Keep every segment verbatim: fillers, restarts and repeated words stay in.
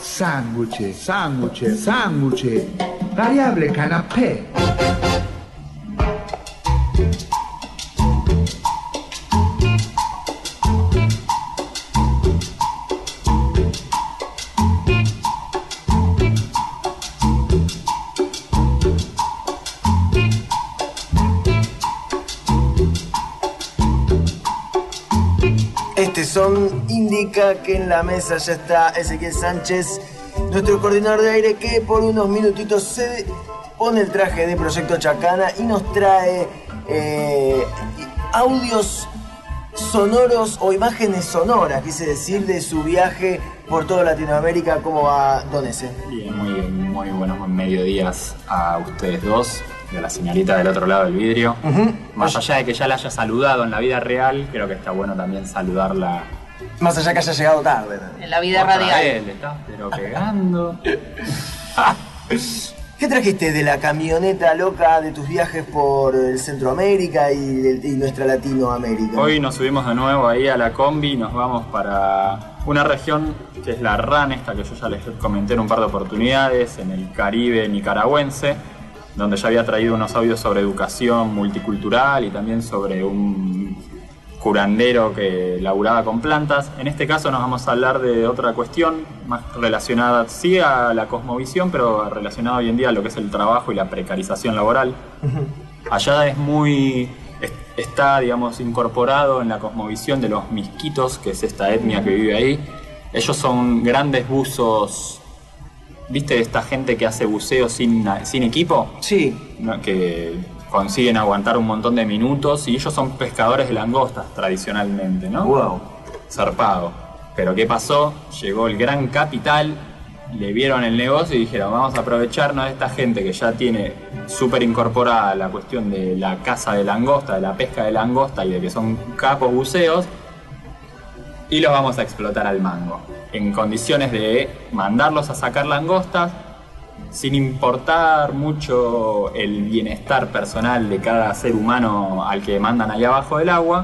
Sándwich, sándwich, sándwich. Variable canapé. Este son indica que en la mesa ya está Ezequiel Sánchez, nuestro coordinador de aire, que por unos minutitos se pone el traje de Proyecto Chacana y nos trae eh, audios sonoros o imágenes sonoras, quise decir, de su viaje por toda Latinoamérica. ¿Cómo va, don Eze? Bien, muy bien, muy buenos mediodías a ustedes dos, y a la señorita del otro lado del vidrio. Uh-huh. Más allá de que ya la haya saludado en la vida real, creo que está bueno también saludarla. Más allá que haya llegado tarde, ¿no? En la vida Otra radial. vez, le estás pero pegando. ¿Qué trajiste de la camioneta loca de tus viajes por el Centroamérica y, y nuestra Latinoamérica? Hoy nos subimos de nuevo ahí a la combi y nos vamos para una región que es la R A N, esta que yo ya les comenté en un par de oportunidades, en el Caribe nicaragüense, donde ya había traído unos audios sobre educación multicultural y también sobre un curandero que laburaba con plantas. En este caso nos vamos a hablar de otra cuestión más relacionada, sí, a la cosmovisión, pero relacionada hoy en día a lo que es el trabajo y la precarización laboral. Uh-huh. Allá es muy... está, digamos, incorporado en la cosmovisión de los misquitos, que es esta etnia que vive ahí. Ellos son grandes buzos. ¿Viste esta gente que hace buceo sin, sin equipo? Sí. ¿No? Que consiguen aguantar un montón de minutos, y ellos son pescadores de langostas tradicionalmente, ¿no? Wow. Zarpado. Pero ¿qué pasó? Llegó el gran capital, le vieron el negocio y dijeron, vamos a aprovecharnos de esta gente que ya tiene súper incorporada la cuestión de la caza de langosta, de la pesca de langosta y de que son capos buceos, y los vamos a explotar al mango, en condiciones de mandarlos a sacar langostas, sin importar mucho el bienestar personal de cada ser humano al que mandan ahí abajo del agua.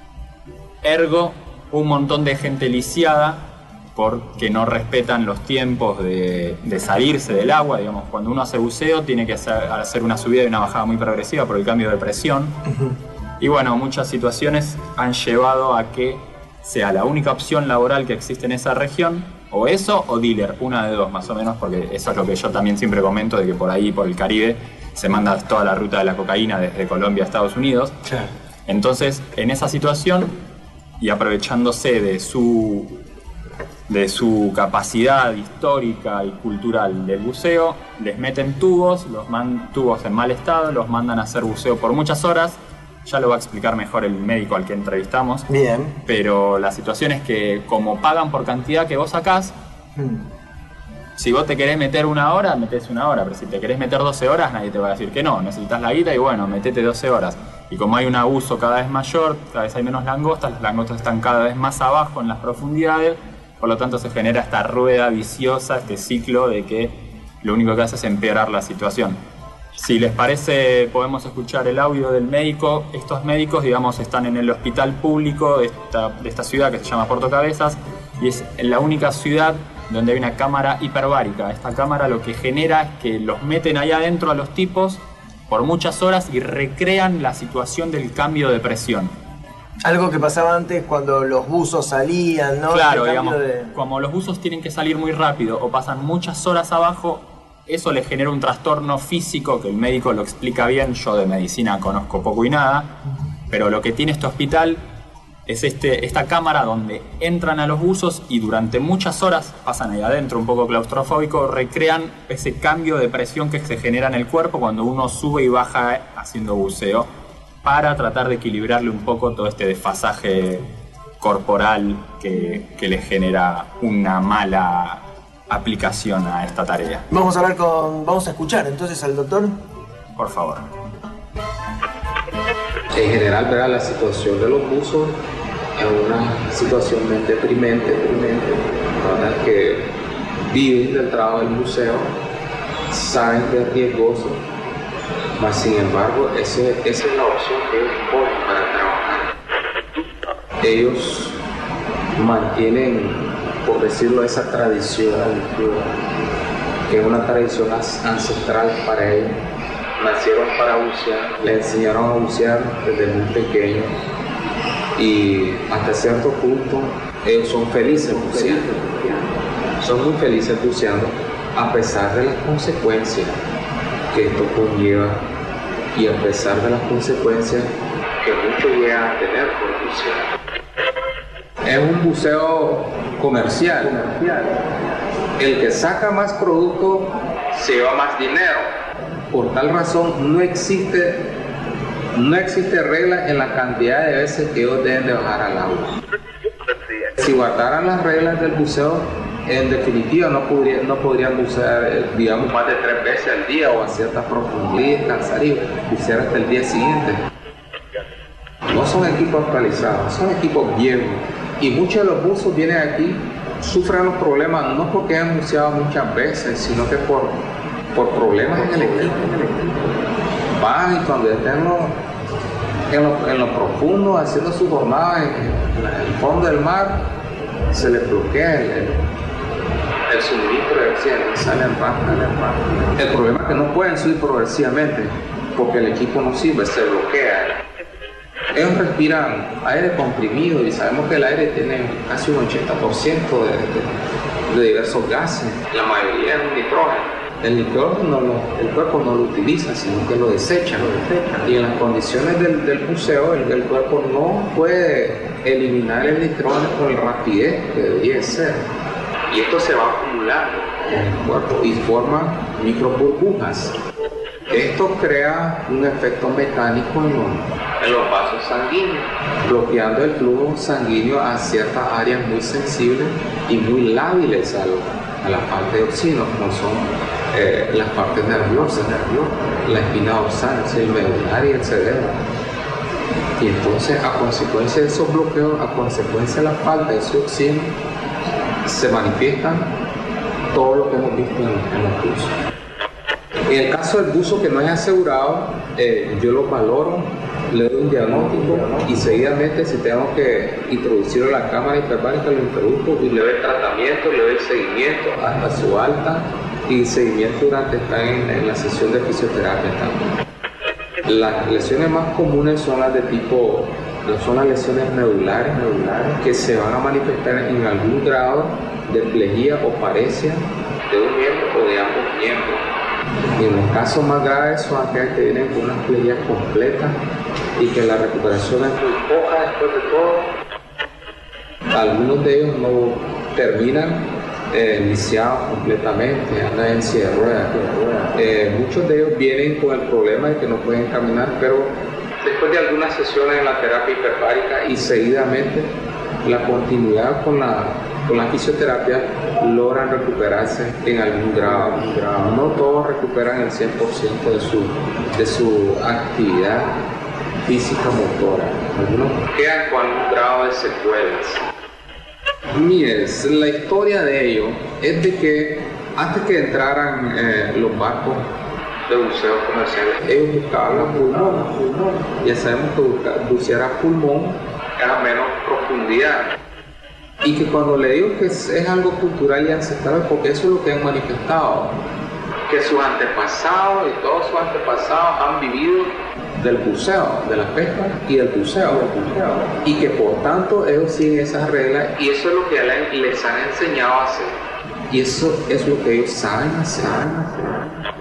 Ergo, un montón de gente lisiada porque no respetan los tiempos de, de salirse del agua. Digamos, cuando uno hace buceo tiene que hacer, hacer una subida y una bajada muy progresiva por el cambio de presión. Uh-huh. Y bueno, muchas situaciones han llevado a que sea la única opción laboral que existe en esa región, o eso o dealer, una de dos más o menos, porque eso es lo que yo también siempre comento, de que por ahí, por el Caribe, se manda toda la ruta de la cocaína desde Colombia a Estados Unidos. Claro. Entonces, en esa situación, y aprovechándose de su, de su capacidad histórica y cultural del buceo, les meten tubos, los man, tubos en mal estado, los mandan a hacer buceo por muchas horas. Ya lo va a explicar mejor el médico al que entrevistamos. Bien. Pero la situación es que, como pagan por cantidad que vos sacás, hmm. si vos te querés meter una hora, metés una hora. Pero si te querés meter doce horas, nadie te va a decir que no. Necesitas la guita y bueno, metete doce horas. Y como hay un abuso cada vez mayor, cada vez hay menos langostas, las langostas están cada vez más abajo en las profundidades. Por lo tanto, se genera esta rueda viciosa, este ciclo de que lo único que hace es empeorar la situación. Si les parece, podemos escuchar el audio del médico. Estos médicos, digamos, están en el hospital público de esta, de esta ciudad que se llama Puerto Cabezas, y es la única ciudad donde hay una cámara hiperbárica. Esta cámara lo que genera es que los meten ahí adentro a los tipos por muchas horas y recrean la situación del cambio de presión. Algo que pasaba antes cuando los buzos salían, ¿no? Claro, digamos, de... como los buzos tienen que salir muy rápido o pasan muchas horas abajo, eso les genera un trastorno físico que el médico lo explica bien. Yo de medicina conozco poco y nada, pero lo que tiene este hospital es este, esta cámara donde entran a los buzos y durante muchas horas pasan ahí adentro, un poco claustrofóbico, recrean ese cambio de presión que se genera en el cuerpo cuando uno sube y baja haciendo buceo, para tratar de equilibrarle un poco todo este desfasaje corporal que, que le genera una mala aplicación a esta tarea. Vamos a hablar con... Vamos a escuchar entonces al doctor. Por favor. En general, ¿verdad? La situación de los buzos es una situación bien deprimente, deprimente, ¿verdad? Que viven del trabajo del buceo, saben que es riesgoso, mas sin embargo, ese, esa es la opción que ellos ponen para trabajar. Ellos mantienen por decirlo, esa tradición, que es una tradición ancestral para ellos. Nacieron para bucear, les enseñaron a bucear desde muy pequeños y hasta cierto punto ellos son felices buceando. Son muy felices buceando a pesar de las consecuencias que esto conlleva y a pesar de las consecuencias que muchos llegan a tener por bucear. Es un buceo comercial. El que saca más producto se lleva más dinero. Por tal razón no existe, no existe regla en la cantidad de veces que ellos deben de bajar al agua. Si guardaran las reglas del buceo, en definitiva no, podría, no podrían bucear, digamos, más de tres veces al día o a cierta profundidad, descansar y bucear hasta el día siguiente. No son equipos actualizados, son equipos viejos. Y muchos de los buzos vienen aquí, sufren los problemas no porque han buceado muchas veces, sino que por, por problemas en el equipo. Van y cuando estén en lo, en lo, en lo profundo, haciendo su jornada en, en el fondo del mar, se les bloquea el, el, el suministro de oxígeno y salen rápido. El problema es que no pueden subir progresivamente porque el equipo no sirve, se bloquea. Ellos respiran aire comprimido y sabemos que el aire tiene casi un ochenta por ciento de, de, de diversos gases, la mayoría es nitrógeno. El nitrógeno no lo, el cuerpo no lo utiliza, sino que lo desecha. Lo desecha. Y en las condiciones del, del buceo, el, el cuerpo no puede eliminar el nitrógeno con la rapidez que debería ser. Y esto se va acumulando en el cuerpo y forma microburbujas. Esto crea un efecto mecánico en los, en los vasos sanguíneos, bloqueando el flujo sanguíneo a ciertas áreas muy sensibles y muy lábiles a, lo, a la falta de oxígeno, como son eh, las partes nerviosas, nerviosas, la espina dorsal, el medular y el cerebro. Y entonces, a consecuencia de esos bloqueos, a consecuencia de la falta de ese oxígeno, se manifiestan todo lo que hemos visto en, en los buzos. En el caso del buzo que no es asegurado, eh, yo lo valoro, le doy un diagnóstico y seguidamente, si tengo que introducirlo a la cámara hiperbárica, lo introduzco y le doy tratamiento, le doy seguimiento hasta su alta y seguimiento durante estar en, en la sesión de fisioterapia también. Las lesiones más comunes son las de tipo, son las lesiones medulares, medulares que se van a manifestar en algún grado de plejía o paresia de un miembro o de ambos miembros. Y en los casos más graves son aquellas que vienen con unas plejías completas y que la recuperación es muy poca después de todo. Algunos de ellos no terminan eh, lisiados completamente, andan en silla de ruedas. Eh, muchos de ellos vienen con el problema de que no pueden caminar, pero después de algunas sesiones en la terapia hiperbárica y seguidamente la continuidad con la, con la fisioterapia logran recuperarse en algún grado. No todos recuperan el cien por ciento de su, de su actividad física motora. Algunos quedan con algún grado de secuelas. Miren, la historia de ello es de que antes que entraran eh, los barcos de buceo comerciales, ellos buscaban a pulmón. Ya sabemos que buscar, bucear a pulmón era menos profundidad. Y que cuando le digo que es, es algo cultural y ancestral, porque eso es lo que han manifestado, que sus antepasados y todos sus antepasados han vivido del buceo, de la pesca y del buceo, del buceo. Y que por tanto ellos siguen esas reglas y eso es lo que les han enseñado a hacer. Y eso es lo que ellos saben hacer. Saben hacer.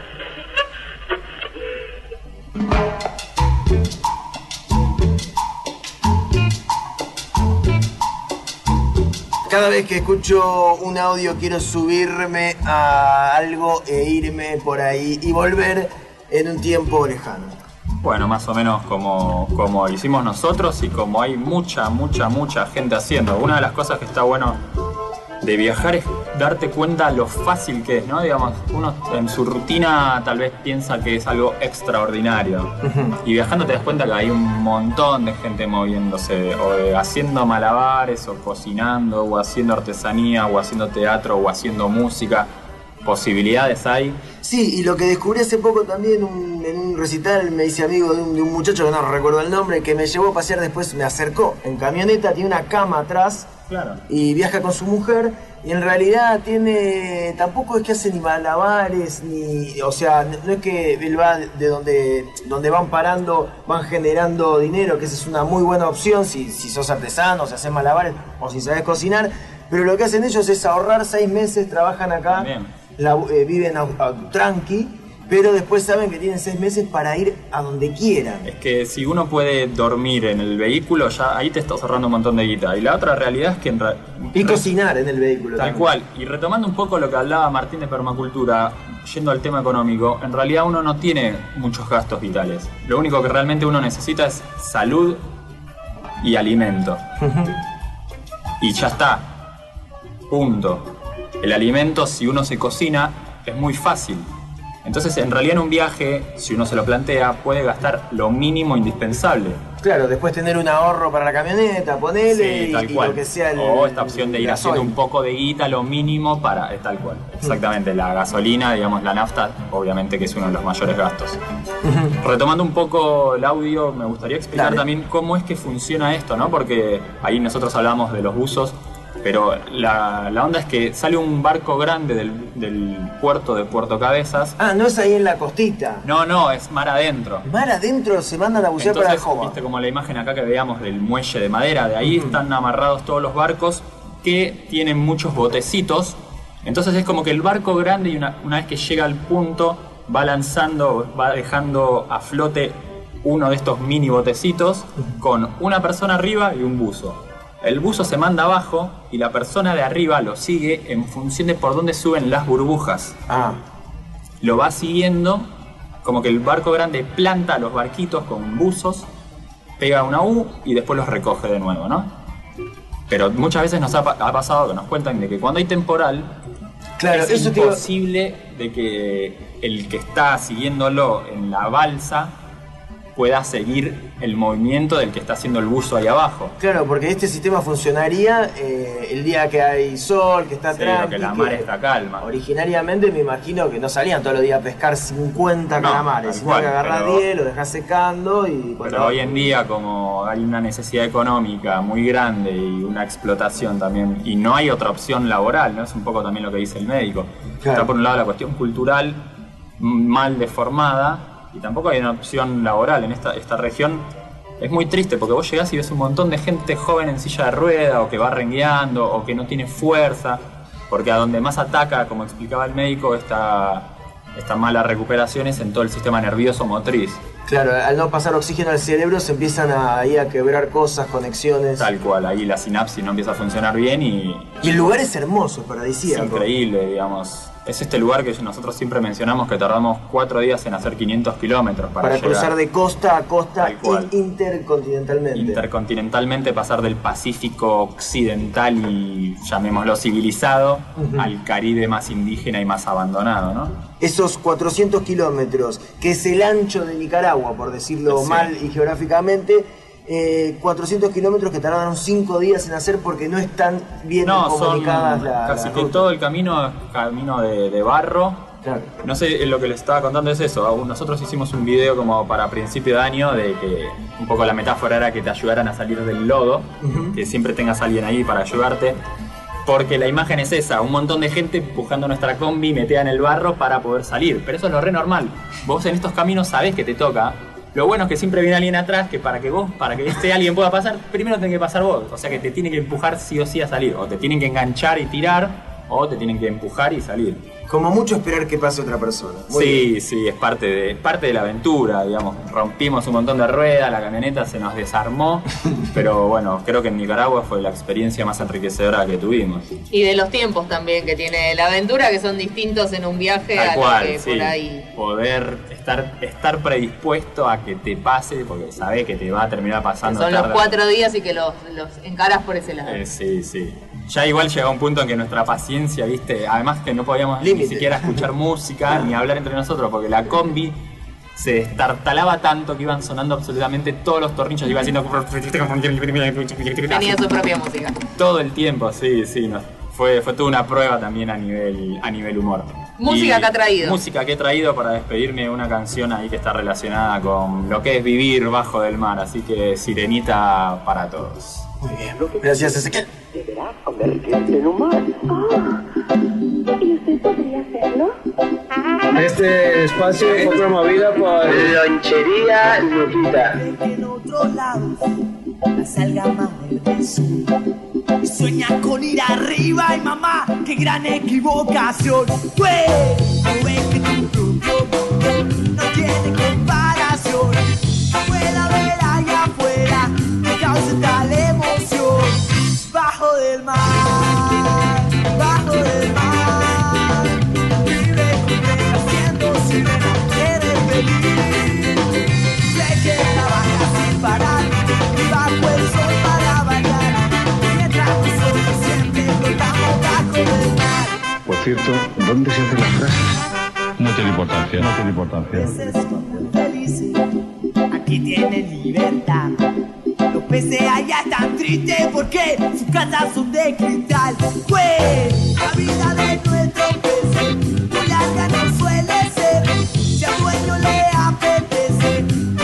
Cada vez que escucho un audio quiero subirme a algo e irme por ahí y volver en un tiempo lejano. Bueno, más o menos como, como hicimos nosotros y como hay mucha, mucha, mucha gente haciendo. Una de las cosas que está bueno de viajar es darte cuenta lo fácil que es, ¿no? Digamos, uno en su rutina tal vez piensa que es algo extraordinario. Uh-huh. Y viajando te das cuenta que hay un montón de gente moviéndose, o de haciendo malabares, o cocinando, o haciendo artesanía, o haciendo teatro, o haciendo música. Posibilidades hay. Sí, y lo que descubrí hace poco también un, en un recital, me hice amigo de un, de un muchacho que no recuerdo el nombre, que me llevó a pasear después, me acercó en camioneta, tiene una cama atrás Claro. Y viaja con su mujer y en realidad tiene, tampoco es que hace ni malabares, ni, o sea, no es que él va de donde, donde van parando, van generando dinero, que esa es una muy buena opción si, si sos artesano, si haces malabares o si sabes cocinar, pero lo que hacen ellos es ahorrar seis meses, trabajan acá, la, eh, viven a, a, tranqui, pero después saben que tienen seis meses para ir a donde quieran. Es que si uno puede dormir en el vehículo, ya ahí te estás ahorrando un montón de guita. Y la otra realidad es que en realidad... Y cocinar en el vehículo. Tal también. cual. Y retomando un poco lo que hablaba Martín de permacultura, yendo al tema económico, en realidad uno no tiene muchos gastos vitales. Lo único que realmente uno necesita es salud y alimento. Y ya está. Punto. El alimento, si uno se cocina, es muy fácil. Entonces, en realidad en un viaje, si uno se lo plantea, puede gastar lo mínimo indispensable. Claro, después tener un ahorro para la camioneta, ponele, sí, tal y, cual. y lo que sea el, o esta opción de ir gasoil. haciendo un poco de guita, lo mínimo para... Es tal cual. Exactamente, la gasolina, digamos, la nafta, obviamente que es uno de los mayores gastos. Uh-huh. Retomando un poco el audio, me gustaría explicar Dale. también cómo es que funciona esto, ¿no? Porque ahí nosotros hablamos de los buzos, pero la, la onda es que sale un barco grande del, del puerto de Puerto Cabezas. Ah, no es ahí en la costita. No, no, es mar adentro. Mar adentro se mandan a bucear Entonces, para el Jova. viste como la imagen acá que veíamos del muelle de madera, de ahí uh-huh. están amarrados todos los barcos que tienen muchos botecitos. Entonces es como que el barco grande, y una, una vez que llega al punto, va lanzando, va dejando a flote uno de estos mini botecitos uh-huh. con una persona arriba y un buzo. El buzo se manda abajo y la persona de arriba lo sigue en función de por dónde suben las burbujas. Ah. Lo va siguiendo, como que el barco grande planta los barquitos con buzos, pega una U y después los recoge de nuevo, ¿no? Pero muchas veces nos ha, ha pasado que nos cuentan de que cuando hay temporal, claro, es eso imposible te... de que el que está siguiéndolo en la balsa pueda seguir el movimiento del que está haciendo el buzo ahí abajo. Claro, porque este sistema funcionaría eh, el día que hay sol, que está sí, tranqui, que la mar está calma. Originariamente me imagino que no salían todos los días a pescar cincuenta no, calamares, sino cual, que agarrás pero, diez, lo dejás secando y... Pero bueno, hoy en día, como hay una necesidad económica muy grande y una explotación también, y no hay otra opción laboral, ¿no? Es un poco también lo que dice el médico. Claro. Está por un lado la cuestión cultural mal deformada, y tampoco hay una opción laboral en esta, esta región. Es muy triste porque vos llegás y ves un montón de gente joven en silla de rueda o que va rengueando o que no tiene fuerza, porque a donde más ataca, como explicaba el médico, esta, esta mala recuperación es en todo el sistema nervioso motriz. Claro, al no pasar oxígeno al cerebro se empiezan a, ahí a quebrar cosas, conexiones. Tal cual, ahí la sinapsis no empieza a funcionar bien y... Y el lugar es hermoso, paradisíaco. Es increíble, digamos. Es este lugar que nosotros siempre mencionamos que tardamos cuatro días en hacer quinientos kilómetros para, para llegar. cruzar de costa a costa intercontinentalmente. Intercontinentalmente, pasar del Pacífico occidental y, llamémoslo, civilizado, uh-huh. al Caribe más indígena y más abandonado, ¿no? Esos cuatrocientos kilómetros, que es el ancho de Nicaragua, por decirlo sí. mal y geográficamente, eh, cuatrocientos kilómetros que tardaron cinco días en hacer porque no están bien no, comunicadas son la, casi la que ruta. Todo el camino es camino de, de barro. Claro. No sé, lo que les estaba contando es eso. Nosotros hicimos un video como para principio de año de que un poco la metáfora era que te ayudaran a salir del lodo, uh-huh. que siempre tengas a alguien ahí para ayudarte. Porque la imagen es esa, un montón de gente empujando nuestra combi metida en el barro para poder salir. Pero eso es lo re normal. Vos en estos caminos sabés que te toca. Lo bueno es que siempre viene alguien atrás que para que vos, para que este alguien pueda pasar, primero tenés que pasar vos. O sea que te tiene que empujar sí o sí a salir. O te tienen que enganchar y tirar, o te tienen que empujar y salir. Como mucho esperar que pase otra persona. Muy sí, bien. sí, es parte de, parte de la aventura, digamos. Rompimos un montón de ruedas, la camioneta se nos desarmó, pero bueno, creo que en Nicaragua fue la experiencia más enriquecedora que tuvimos. Y de los tiempos también que tiene la aventura, que son distintos en un viaje Tal a cual, lo que sí. por ahí... Poder estar, estar predispuesto a que te pase, porque sabés que te va a terminar pasando. Que son tarde. los cuatro días y que los, los encarás por ese lado. Eh, sí, sí. Ya igual llegó un punto en que nuestra paciencia, viste, además que no podíamos Límite. ni siquiera escuchar música ni hablar entre nosotros, porque la combi se destartalaba tanto que iban sonando absolutamente todos los tornillos, iba haciendo... Tenía su propia música. Todo el tiempo, sí, sí. No, fue, fue toda una prueba también a nivel, a nivel humor. Música y que ha traído. Música que he traído para despedirme, una canción ahí que está relacionada con lo que es vivir bajo del mar, así que Sirenita para todos. Muy bien, gracias Ezequiel. deberás convertirte en humano. Oh, ¿y usted podría hacerlo? Este espacio fue promovido por Lonchería Lupita. En otros lados, la salga más verde sur. Y sueña con ir arriba y mamá, qué gran equivocación. Pues, no ves que tu propio mundo no tiene comparación. Pueda ver allá afuera, que cause tal emoción. Bajo del mar, bajo del mar. Vive con él haciendo sirena, eres feliz. Sé que trabaja sin parar, y bajo el sol para bailar. Mientras nosotros siempre flotamos bajo del mar. Por cierto, ¿dónde se hacen las frases? No tiene importancia, no tiene importancia. Los peces son felices, aquí tienen libertad. Los peces allá están tristes porque sus casas son de cristal. Pues la vida de nuestros peces muy larga no suele ser. Si al dueño le apetece,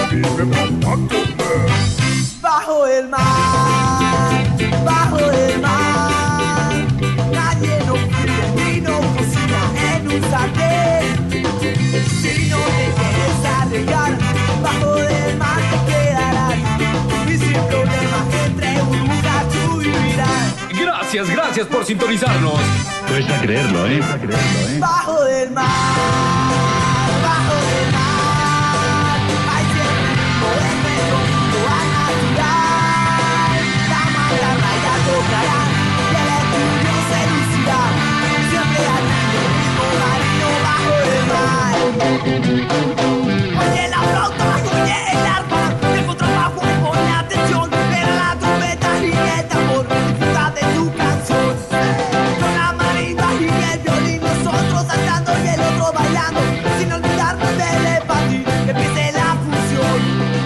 bajo el mar, bajo el mar. Nadie nos pide ni nos cocina en un sartén. Si no te quieres arriesgar, bajo del mar te quedarás. Y sin problemas entre burbujas tú vivirás. Gracias, gracias por sintonizarnos. Cuesta creerlo, ¿eh? Cuesta creerlo, ¿eh? Bajo del mar, bajo del mar. Hay siempre mismo en nuestro mundo natural. La mantarraya tocará y el estudio se lucirá. Siempre al mismo marino bajo del mar. Oye la flauta, oye el arpa, el contrabajo pone atención, pero la trompeta y el tambor disfruta de tu canción. Con la marimba y el violín, nosotros saltando y el otro bailando, sin olvidarnos del hepatín, que empiece la fusión.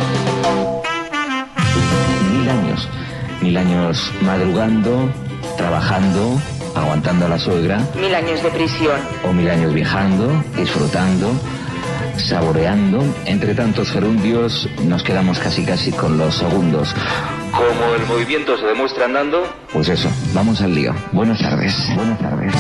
Mil años, mil años madrugando, trabajando, aguantando a la suegra. Mil años de prisión. O mil años viajando, disfrutando, saboreando. Entre tantos gerundios nos quedamos casi casi con los segundos. Como el movimiento se demuestra andando, pues eso, vamos al lío. Buenas tardes. Buenas tardes.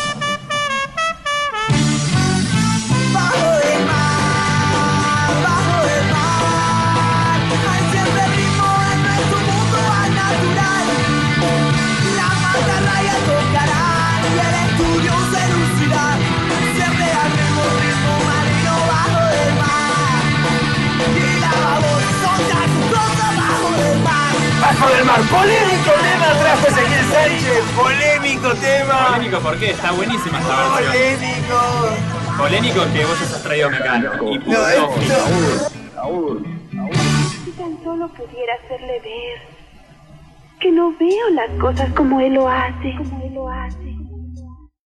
Bajo del mar, bajo del mar. Hay siempre ritmo en nuestro mundo al natural. La mantarraya tocará y el estudio se lucirá. Siempre al mismo ritmo marino bajo del mar. Y la babor son tan cosas bajo del mar. Bajo del mar, polémico tema trajo Ezequiel Sánchez. Polémico tema. Polémico, ¿por qué? Está buenísima esta versión. Polémico. Polémico que vos hayas traído Mecano. Y No, punto esto. final. Si tan solo pudiera hacerle ver que no veo las cosas como él lo hace. Como él lo hace.